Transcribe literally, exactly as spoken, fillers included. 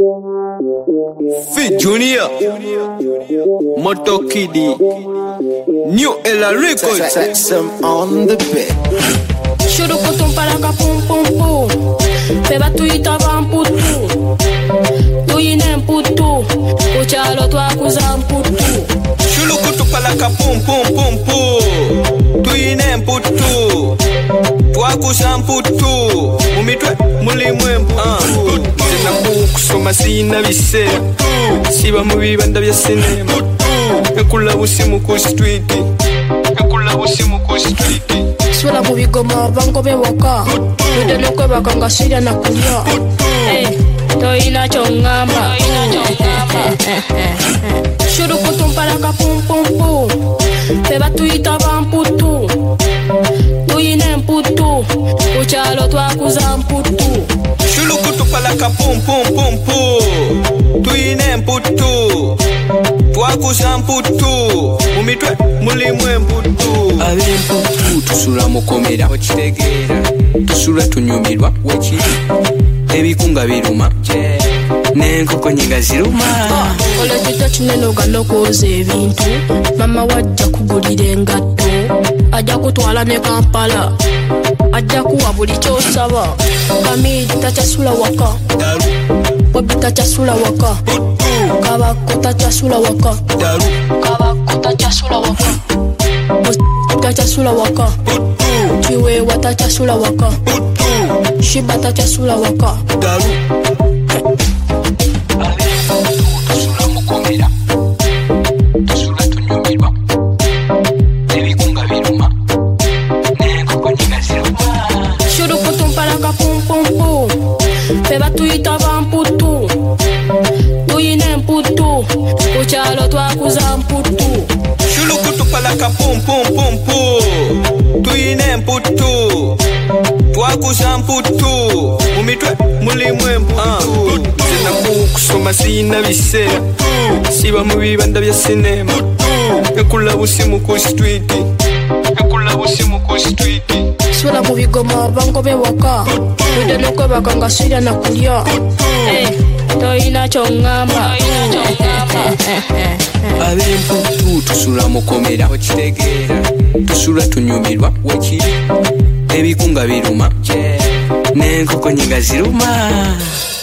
Fit Junior, Moto Kiddy, New Ella Records. Some on the bed. Shuru kutum palaka pum pum pum. Beba tuita vamputu. Tuyine mputu. Uchalo twakuza mputu. Shuru kutum palaka pum pum pum pum. Tuyine mputu. Twakuza mputu. Mumitwe mulimwe mputu. Tena kusoma sina bisera. Siba mu bibanda bya sinema. Ekula busimu ku street. Ekula busimu ku street. Swela mu bigoma bango bewaka. Mude nokwe bakanga sirya na kulya. Eh, toina chongamba. Shuru kutum palaka pum pum pum. Beba tuita vamputu. Tuyine mputu. Uchalo twakuza mputu. Shuru kutum palaka pum pum pum pum. Tuyine mputu. Twakuza mputu. Mumitwe mulimwe mputu. Ab'emputu tusula mukomera okitegeera, tusula tunyumirwa wekiri, ebikunga biruma n'enkoko nyiga ziruma. Olekita kinene ogenda okwoza ebintu, mama wajja kugulira engatto, ajja kutwala ne Kampala, ajja kuwa buli ky'osaba. Kamiri takyasula waka, Bobby takyasula waka, Kabako takyasula waka, Kabako takyasula waka, takyasula waka, Chiwewa takyasula waka, Shiba takyasula waka. Tusula mukomera, tusula tunyumirwa, ebikunga biruma, n'enkoko nyiga ziruma. Shuru kutum palaka pum pum pum. Beba tuita vamputu. Tuyine mputu. Uchalo twakuza mputu. Shuru kutum palaka pum pum pum pum. Tuyine mputu. Twakuza mputu. Mumitwe mulimwe mputu. Tena kusoma sina bisera. Siba mu bibanda bya sinema. Ekula busimu ku street. Ekula busimu ku street. Swela mu bigoma bango bewaka. Mude nokwe bakanga sirya na kulya. Eh, toina chongamba. Ab'emputu tusula mukomera okitegeera, tusula tunyumirwa wekiri, ebikunga biruma n'enkoko nyiga ziruma.